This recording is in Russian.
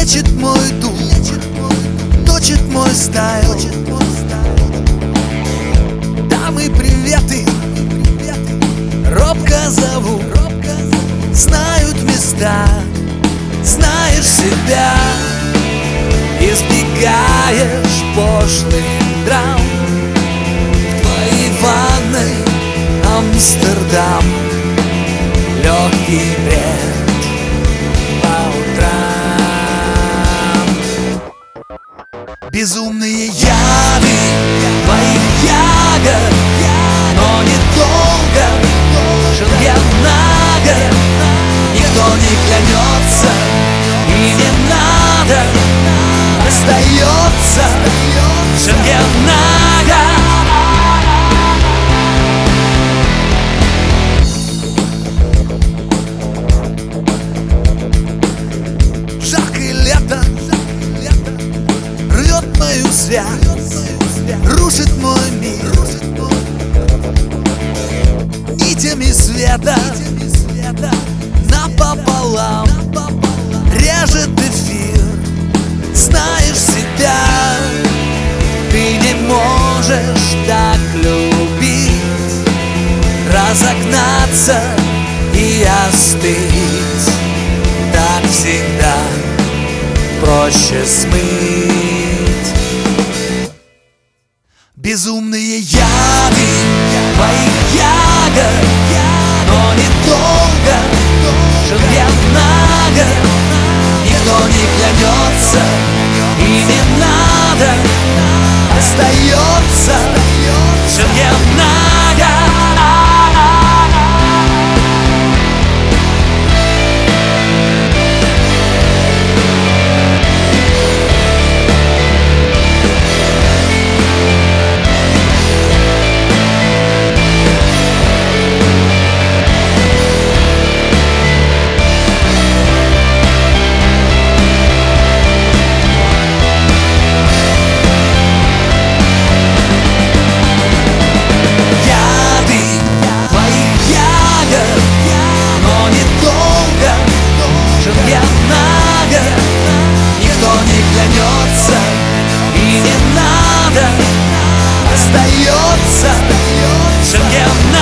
лечит мой дух, точит мой стайл. Дамы, приветы, робко зову, знают места, знаешь себя, избегаешь пошлых драм. В твоей ванной Амстердам, легкий бред по утрам. Безумные яды твоих ягод, но недолго, шенгенага. Никто не клянется и не надо, остается шенгенага. Жаркое лето рвет мою связь, рушит мой мир нитями света напополам, режет эфир. Знаешь себя, ты не можешь так любить, разогнаться и остыть. Так всегда проще смыть. Безумные яды твоих ягод, но недолго, шенгенага. Никто не клянется и не надо, остается шенгенага. Никто не клянется и не надо, остается шенгенага.